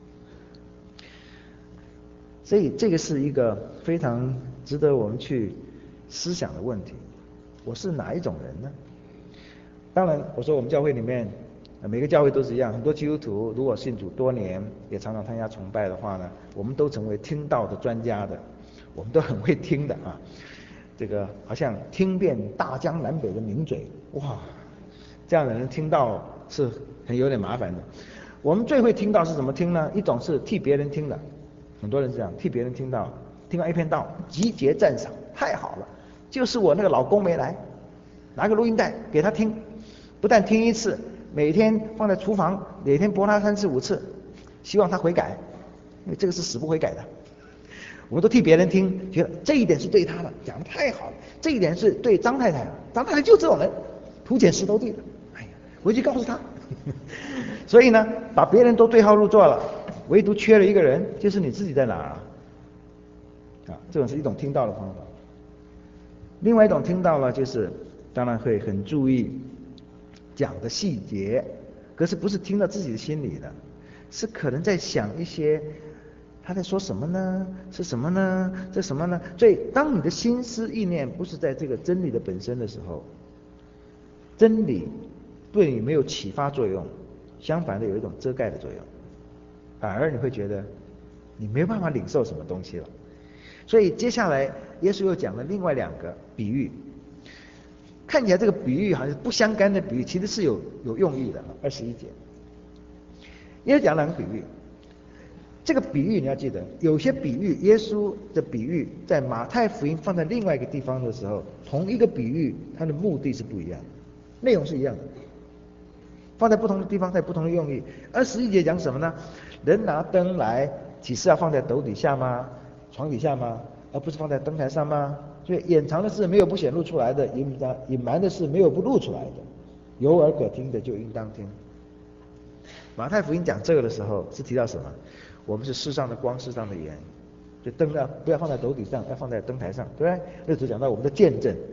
所以这个是一个非常值得我们去思想的问题。我是哪一种人呢？当然我说我们教会里面每个教会都是一样，很多基督徒如果信主多年，也常常参加崇拜的话呢，我们都成为听道的专家的，我们都很会听的啊。这个好像听遍大江南北的名嘴，哇，这样的人听道是很有点麻烦的。我们最会听道是怎么听呢？一种是替别人听的，很多人是这样，替别人听道，听完一篇道，集结赞赏，太好了，就是我那个老公没来，拿个录音带给他听，不但听一次，每天放在厨房，每天播他3次5次，希望他悔改，因为这个是死不悔改的。我们都替别人听，觉得这一点是对他的，讲得太好了，这一点是对张太太的，张太太就这种人，土剪石头地的，哎呀，回去告诉他。所以呢，把别人都对号入座了，唯独缺了一个人，就是你自己在哪儿啊？这种是一种听道的方法。另外一种听道呢，就是当然会很注意讲的细节，可是不是听到自己的心里的，是可能在想一些他在说什么呢？是什么呢？这什么呢？所以当你的心思意念不是在这个真理的本身的时候，真理对你没有启发作用，相反的有一种遮盖的作用，反而你会觉得你没有办法领受什么东西了。所以接下来耶稣又讲了另外2个比喻，看起来这个比喻好像是不相干的比喻，其实是有用意的。21节耶稣讲2个比喻，这个比喻你要记得，有些比喻耶稣的比喻在马太福音放在另外一个地方的时候，同一个比喻它的目的是不一样的，内容是一样的，放在不同的地方，在不同的用意。21节讲什么呢？人拿灯来，岂是要放在斗底下吗？床底下吗？而不是放在灯台上吗？所以掩藏的事没有不显露出来的，隐瞒的事没有不露出来的。有耳可听的就应当听。马太福音讲这个的时候是提到什么？我们是世上的光，世上的盐，就灯不要放在斗底上，要放在灯台上，对不对？那只讲到我们的见证，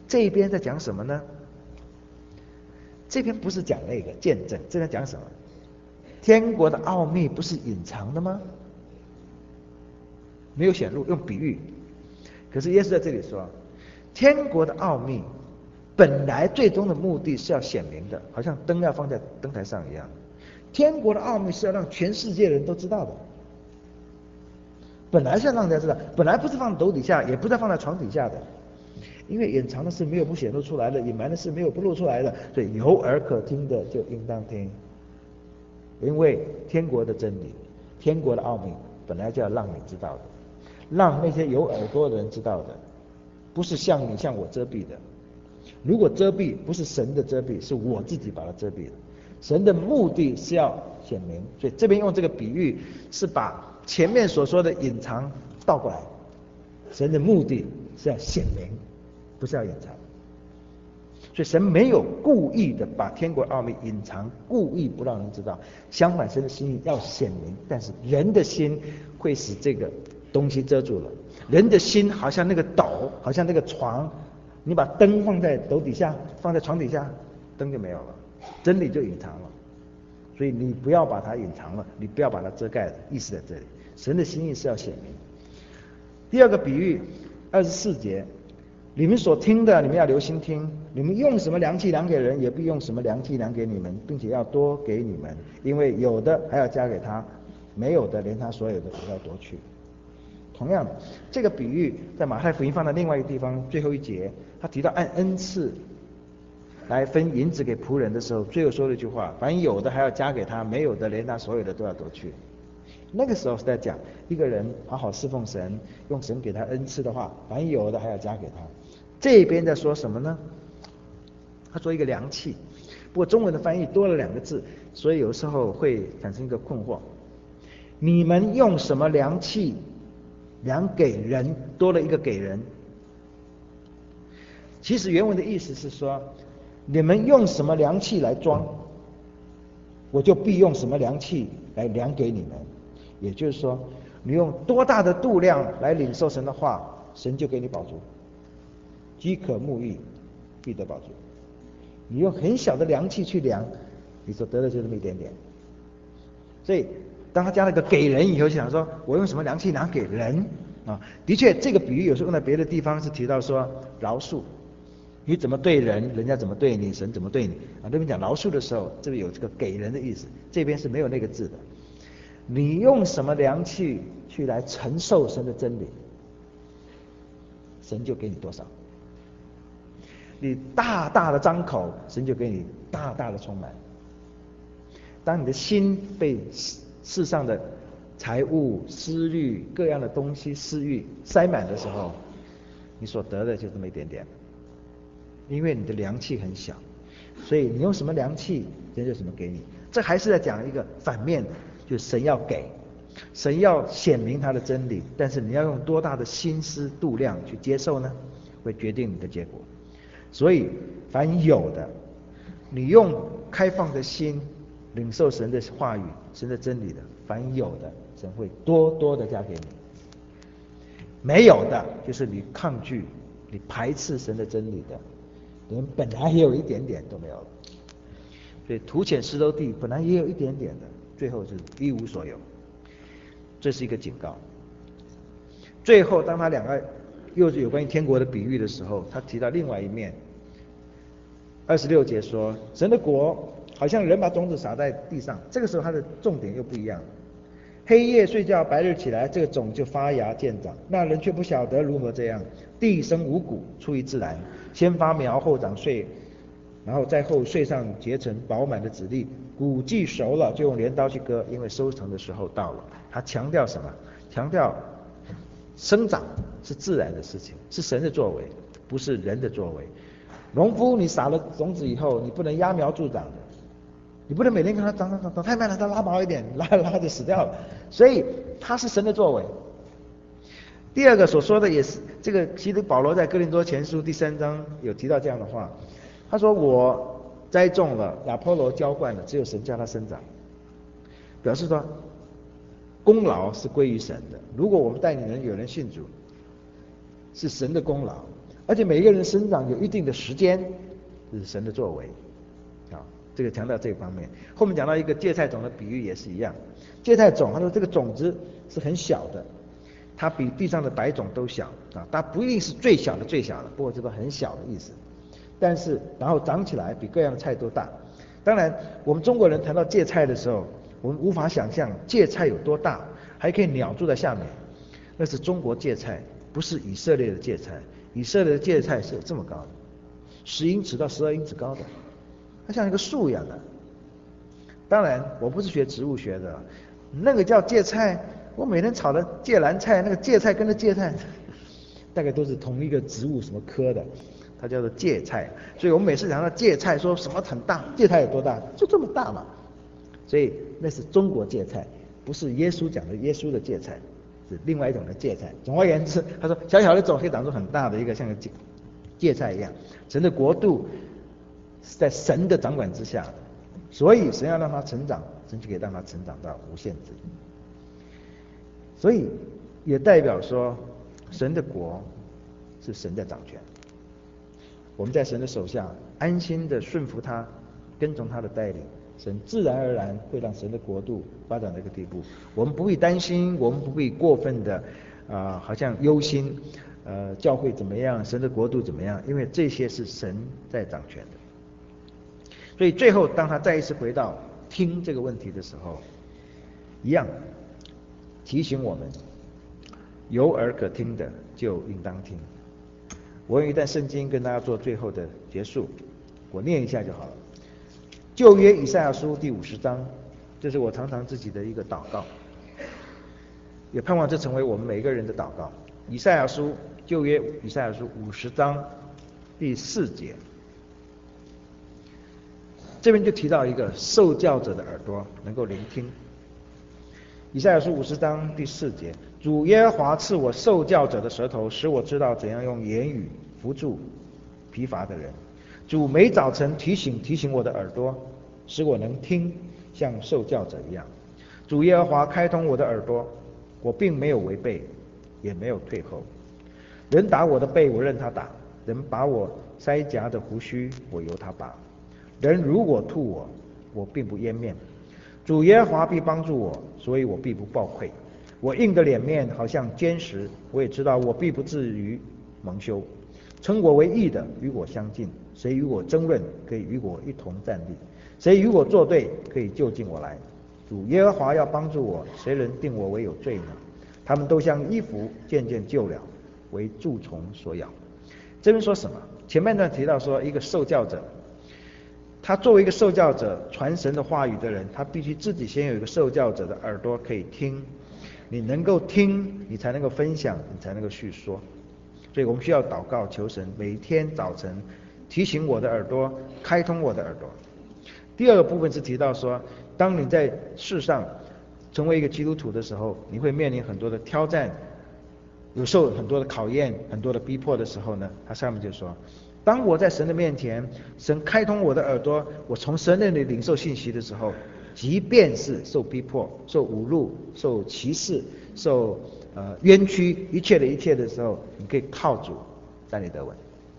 这一边在讲什么呢？这边不是讲那个见证，这边讲什么？天国的奥秘不是隐藏的吗？没有显露，用比喻。可是耶稣在这里说，天国的奥秘本来最终的目的是要显明的，好像灯要放在灯台上一样。天国的奥秘是要让全世界的人都知道的，本来是要让大家知道，本来不是放在斗底下，也不是放在床底下的，因为隐藏的事没有不显露出来的，隐瞒的事没有不露出来的，所以有耳可听的就应当听。因为天国的真理，天国的奥秘本来就要让你知道的，让那些有耳朵的人知道的，不是像你像我遮蔽的。如果遮蔽不是神的遮蔽，是我自己把它遮蔽的。神的目的是要显明，所以这边用这个比喻是把前面所说的隐藏倒过来。神的目的是要显明，不是要隐藏。所以神没有故意的把天国奥秘隐藏，故意不让人知道。相反，神的心意要显明，但是人的心会使这个东西遮住了。人的心好像那个斗，好像那个床，你把灯放在斗底下，放在床底下，灯就没有了，真理就隐藏了。所以你不要把它隐藏了，你不要把它遮盖了，意思在这里。神的心意是要显明。第二个比喻，24节，你们所听的，你们要留心听。你们用什么量器量给人，也必用什么量器量给你们，并且要多给你们，因为有的还要加给他，没有的连他所有的也要夺去。同样，这个比喻在马太福音放在另外一个地方，最后一节，他提到按恩赐来分银子给仆人的时候，最后说了一句话：凡有的还要加给他，没有的连他所有的都要夺去。那个时候是在讲一个人好好侍奉神，用神给他恩赐的话，凡有的还要加给他。这边在说什么呢？他说一个量器，不过中文的翻译多了2个字，所以有时候会产生一个困惑。你们用什么量器量给人，多了一个给人。其实原文的意思是说，你们用什么量器来装，我就必用什么量器来量给你们。也就是说，你用多大的度量来领受神的话，神就给你饱足。饥渴慕义，必得饱足。你用很小的量器去量，你所得的就这么一点点。所以当他加了个给人以后，就想说我用什么量器量给人啊？的确，这个比喻有时候用在别的地方是提到说饶恕，你怎么对人，人家怎么对你，神怎么对你啊？那边讲饶恕的时候，这里有这个给人的意思，这边是没有那个字的。你用什么量器去来承受神的真理，神就给你多少。你大大的张口，神就给你大大的充满。当你的心被世上的财物、私欲、各样的东西、私欲塞满的时候，你所得的就这么一点点。因为你的量器很小，所以你用什么量器，神就什么给你。这还是在讲一个反面，就是神要给，神要显明他的真理，但是你要用多大的心思度量去接受呢？会决定你的结果。所以凡有的，你用开放的心领受神的话语、神的真理的，凡有的，神会多多的加给你。没有的，就是你抗拒、你排斥神的真理的，连本来也有一点点都没有了。所以土浅石头地本来也有一点点的，最后是一无所有。这是一个警告。最后当他两个又是有关于天国的比喻的时候，他提到另外一面。26节说，神的国好像人把种子撒在地上，这个时候他的重点又不一样。黑夜睡觉，白日起来，这个种就发芽见长，那人却不晓得如何这样。地生五谷，出于自然，先发苗，后长穗，然后在后穗上结成饱满的籽粒。谷既熟了，就用镰刀去割，因为收成的时候到了。他强调什么？强调生长是自然的事情，是神的作为，不是人的作为。农夫你撒了种子以后，你不能揠苗助长的，你不能每天看它长太慢了，它拉毛一点，拉就死掉了。所以它是神的作为。第二个所说的也是这个，其实保罗在哥林多前书第3章有提到这样的话，他说我栽种了，亚波罗浇灌了，只有神叫它生长，表示说功劳是归于神的。如果我们带领人有人信主，是神的功劳， 而且每一个人的生长有一定的时间，这是神的作为。这个强调这一方面。后面讲到一个芥菜种的比喻也是一样，芥菜种他说这个种子是很小的，它比地上的白种都小它不一定是最小的，不过这个很小的意思。但是然后长起来比各样的菜都大。当然我们中国人谈到芥菜的时候，我们无法想象芥菜有多大，还可以鸟住在下面，那是中国芥菜，不是以色列的芥菜。以色列的芥菜是有这么高的，10英尺到12英尺高的，它像一个树一样的。当然我不是学植物学的，那个叫芥菜，我每天炒的芥蓝菜，那个芥菜跟着芥菜大概都是同一个植物什么科的，它叫做芥菜。所以我们每次讲到芥菜说什么很大，芥菜有多大，就这么大嘛。所以那是中国芥菜，不是耶稣讲的耶稣的芥菜，是另外一种的芥菜。总而言之，他说小小的种可以长出很大的一个像个芥菜一样。神的国度是在神的掌管之下，所以神要让它成长，神就可以让它成长到无限制。所以也代表说神的国是神在掌权，我们在神的手下安心的顺服他，跟从他的带领，神自然而然会让神的国度发展到一个地步。我们不必担心，我们不必过分的好像忧心教会怎么样，神的国度怎么样，因为这些是神在掌权的。所以最后当他再一次回到听这个问题的时候，一样提醒我们，有耳可听的就应当听。我用一段圣经跟大家做最后的结束，我念一下就好了。旧约以赛亚书第50章，这是我常常自己的一个祷告，也盼望这成为我们每一个人的祷告。以赛亚书，旧约以赛亚书50章第4节，这边就提到一个受教者的耳朵能够聆听。以赛亚书50章第4节，主耶和华赐我受教者的舌头，使我知道怎样用言语扶助疲乏的人。主每早晨提醒我的耳朵，使我能听，像受教者一样。主耶和华开通我的耳朵，我并没有违背，也没有退后。人打我的背，我任他打；人拔我腮颊的胡须，我由他拔。人如果吐我，我并不掩面。主耶和华必帮助我，所以我必不抱愧。我硬的脸面好像坚石，我也知道我必不至于蒙羞。称我为义的与我相近，谁与我争论，可以与我一同站立；谁与我作对，可以就近我来。主耶和华要帮助我，谁能定我为有罪呢？他们都像衣服渐渐旧了，为蛀虫所咬。这边说什么？前半段提到说一个受教者，他作为一个受教者传神的话语的人，他必须自己先有一个受教者的耳朵可以听。你能够听，你才能够分享，你才能够叙说。所以我们需要祷告求神每天早晨提醒我的耳朵，开通我的耳朵。第二个部分是提到说，当你在世上成为一个基督徒的时候，你会面临很多的挑战，有受很多的考验，很多的逼迫的时候呢，他上面就说，当我在神的面前，神开通我的耳朵，我从神那里领受信息的时候，即便是受逼迫、受侮辱、受歧视、受冤屈，一切的时候，你可以靠主站立得稳。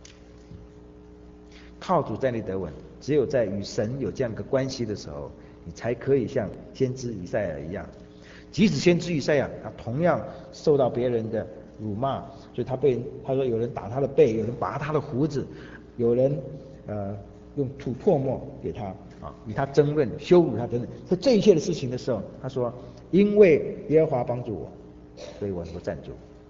靠主站立得稳，只有在与神有这样一个关系的时候，你才可以像先知以赛亚一样。即使先知以赛亚他同样受到别人的辱骂，所以他说有人打他的背，有人拔他的胡子，有人用吐唾沫给他与他争论，羞辱他等等。在这一切的事情的时候，他说因为耶和华帮助我，所以我能够站住。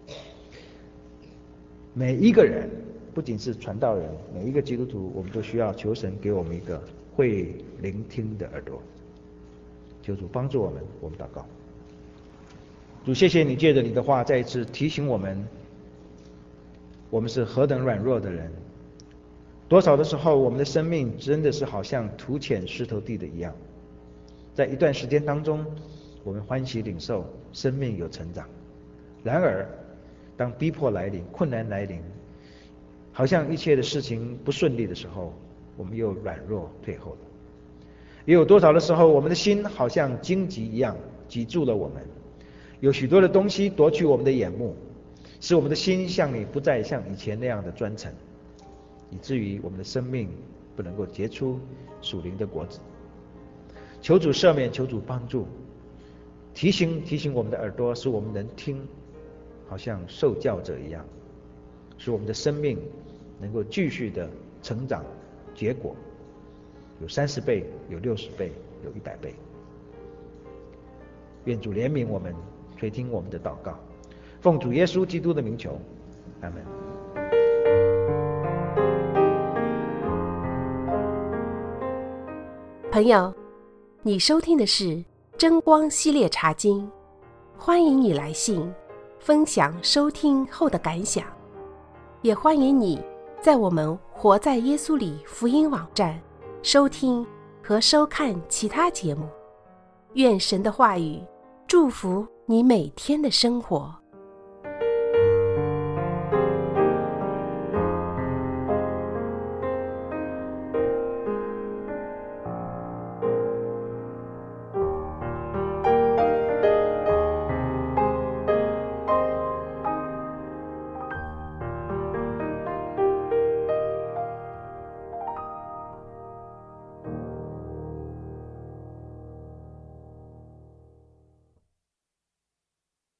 每一个人，不仅是传道人，每一个基督徒，我们都需要求神给我们一个会聆听的耳朵。求主帮助我们，我们祷告。主，谢谢你借着你的话再一次提醒我们，我们是何等软弱的人。多少的时候，我们的生命真的是好像土浅石头地的一样，在一段时间当中，我们欢喜领受生命有成长。然而当逼迫来临，困难来临，好像一切的事情不顺利的时候，我们又软弱退后了。也有多少的时候，我们的心好像荆棘一样挤住了我们，有许多的东西夺取我们的眼目， 使我们的心像你不再像以前那样的专诚，以至于我们的生命不能够结出属灵的果子。求主赦免，求主帮助，提醒我们的耳朵，使我们能听，好像受教者一样，使我们的生命能够继续的成长结果，有30倍，有60倍，有100倍。愿主怜悯我们，垂听我们的祷告，奉主耶稣基督的名求，阿们。
朋友，你收听的是真光系列查经，欢迎你来信分享收听后的感想，也欢迎你在我们活在耶稣里福音网站收听和收看其他节目。愿神的话语祝福你每天的生活。